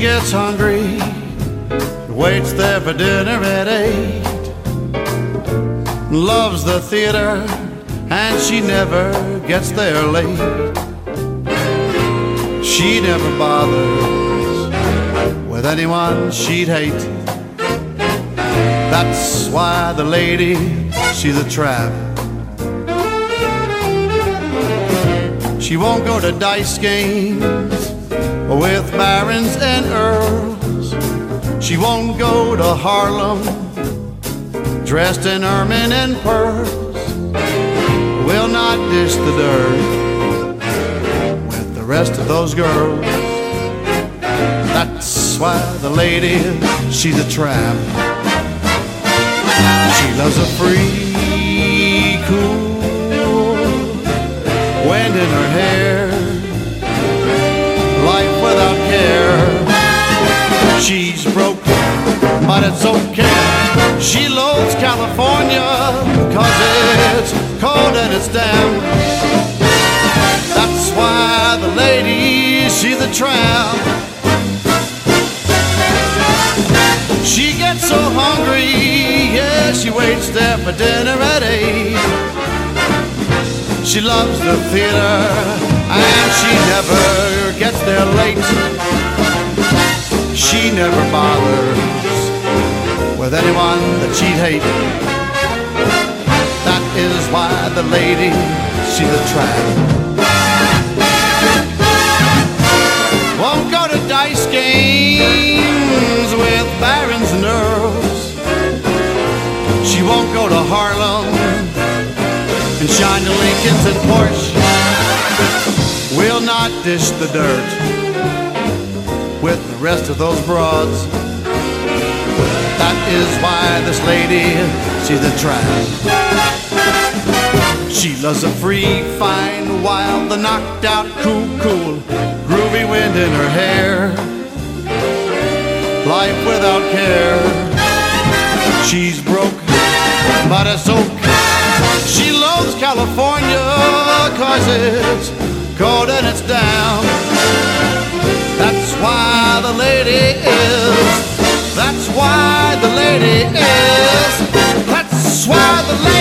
gets hungry, waits there for dinner at 8. Loves the theater, and she never gets there late. She never bothers with anyone she'd hate. That's why the lady, she's a tramp. She won't go to dice games with barons and earls. She won't go to Harlem dressed in ermine and pearls. Will not dish the dirt with the rest of those girls. That's why the lady, she's a tramp. She loves a free, cool wind in her hair, life without care. She's broke, but it's okay. She loves California, 'cause it's cold and it's damp. That's why the lady, she's a tramp. She gets so hungry, yeah, she waits there for dinner at 8. She loves the theater, and she never gets there late. She never bothers with anyone that she'd hate. That is why the lady, she's a tramp. Won't go to dice games with barons and earls. She won't go to Harlem and shine the Lincolns and Porsche. Will not dish the dirt with the rest of those broads. That is why this lady, she's a tramp. She loves a free, fine, wild, the knocked out, cool, groovy wind in her hair, life without care. She's broke, but it's okay. She loves California, 'cause it's cold and it's down. That's why the lady is. That's why the lady is. That's why the lady